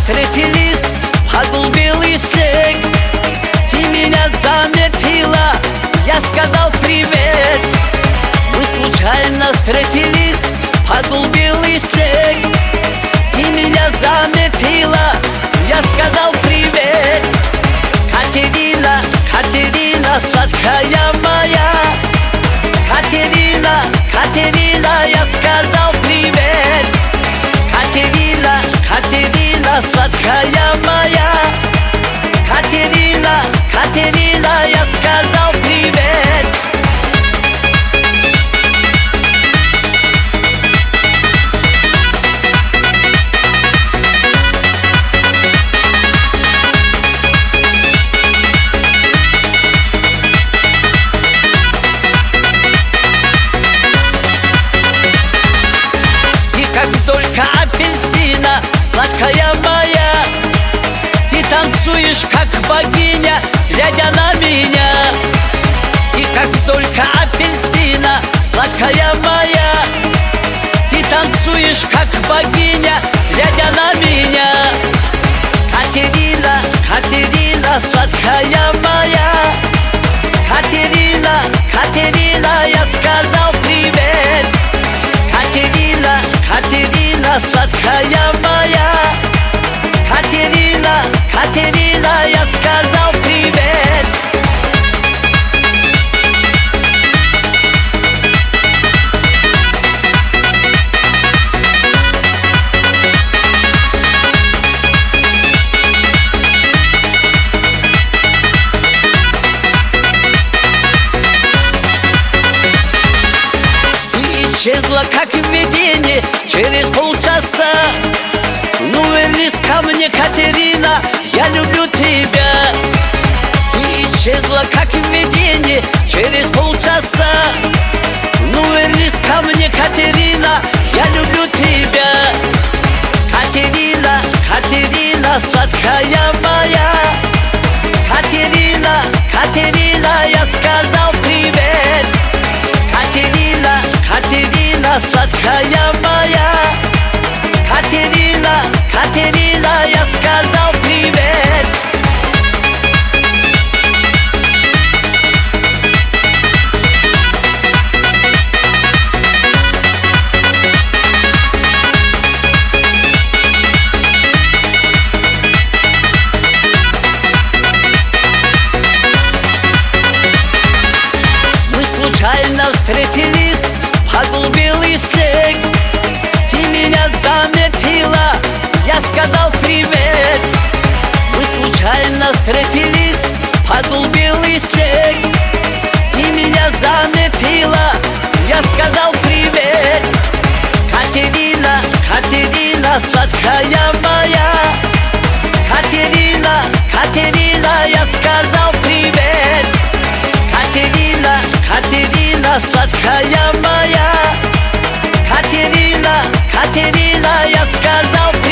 встретились, падал белый снег. Ты меня заметила, я сказал привет. Мы случайно встретились, падал белый снег. Ты меня заметила, я сказал привет. Катерина, Катерина, сладкая моя. Катерина, Катерина, я сказал привет. Катерина, Катерина, сладкая моя. Катерина, Катерина, я сказал привет. Как только апельсина, сладкая моя, ты танцуешь, как богиня, глядя на меня. И как только апельсина, сладкая моя, ты танцуешь, как богиня, глядя на меня. Катерина, Катерина, сладкая моя. Катерина, Катерина, я сказал привет. Катерина, Катерина, сладкая моя. Катерина, Катерина, я сказал привет. Исчезла, как видение, через полчаса. Ну вернись ко мне, Катерина, я люблю тебя. Ты исчезла, как видение, через полчаса. Ну вернись ко мне, Катерина, я люблю тебя. Катерина, Катерина, сладкая моя. Катерина, Катерина, я сказал привет. Катерина, Катерина, сладкая моя. Катерина, Катерина, я сказал привет. Мы случайно встретились, падал белый снег. Ты меня заметила, я сказал привет. Мы случайно встретились, падал белый снег. Ты меня заметила, я сказал привет. Катерина, Катерина, сладкая моя. Катерина, Катерина, я сказал привет. Катерина, Катерина, сладкая моя. Катерина, Катерина, я сказал